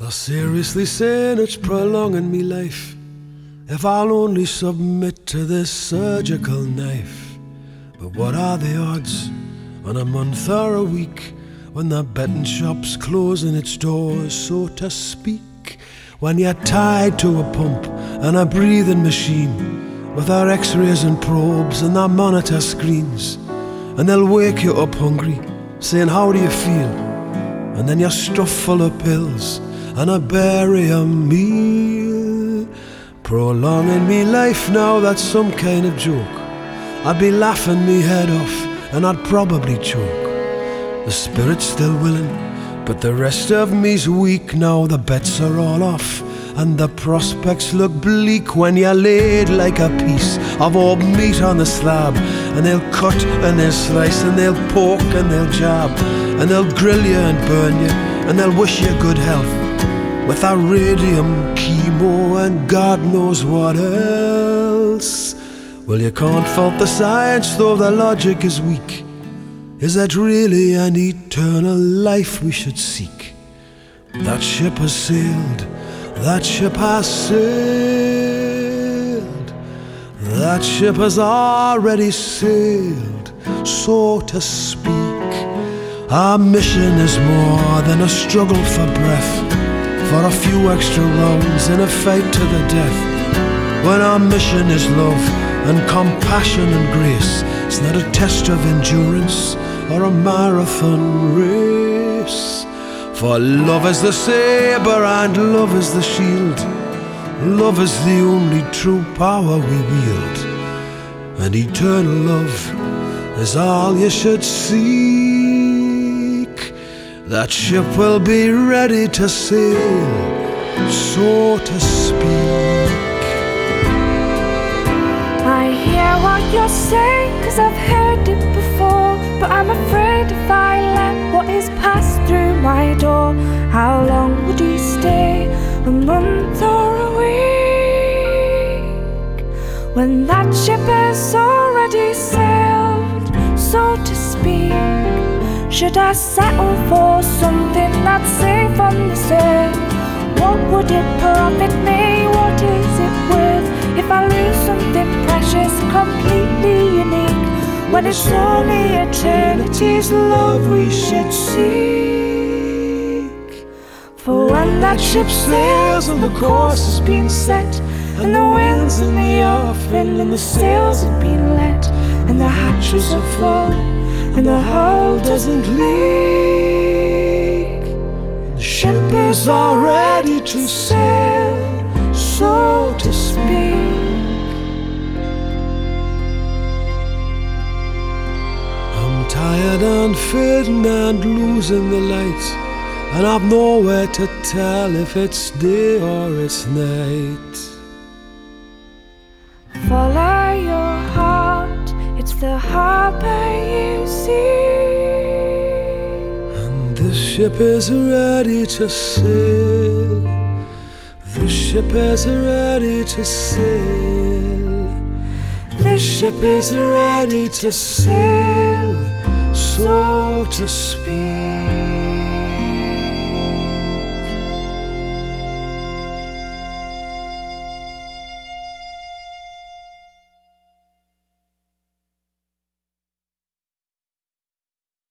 They're seriously saying it's prolonging me life if I'll only submit to this surgical knife. But what are the odds on a month or a week when the betting shop's closing its doors, so to speak? When you're tied to a pump and a breathing machine with our x-rays and probes and our monitor screens, and they'll wake you up hungry saying, how do you feel? And then you're stuffed full of pills and a barium meal. Prolonging me life now, that's some kind of joke. I'd be laughing me head off and I'd probably choke. The spirit's still willing, but the rest of me's weak now. The bets are all off and the prospects look bleak when you're laid like a piece of old meat on the slab. And they'll cut and they'll slice and they'll poke and they'll jab, and they'll grill you and burn you and they'll wish you good health with a radium chemo and God knows what else. Well, you can't fault the science though the logic is weak. Is that really an eternal life we should seek? That ship has sailed, that ship has sailed, that ship has already sailed, so to speak. Our mission is more than a struggle for breath, for a few extra rounds in a fight to the death. When our mission is love and compassion and grace, it's not a test of endurance or a marathon race. For love is the saber and love is the shield. Love is the only true power we wield, and eternal love is all you should seek. That ship will be ready to sail, so to speak. I hear what you're saying, 'cause I've heard it before, but I'm afraid if I let what is passed through my door. How long would you stay? A month or a week? When that ship has already sailed, so to speak. Should I settle for something that's safe on this earth? What would it profit me? What is it worth if I lose something precious, completely unique, when it's only eternity's love we should seek? For when that ship sails and the course has been set, and the winds in the offing and the sails have been let, and the hatches are full and the hull doesn't leak, the ship is all ready to sail, so to speak. I'm tired and fading and losing the light, and I've nowhere to tell if it's day or it's night. Follow your heart, it's the harbor you see. And the ship is ready to sail. The ship is ready to sail. The ship is ready to sail, so to speak.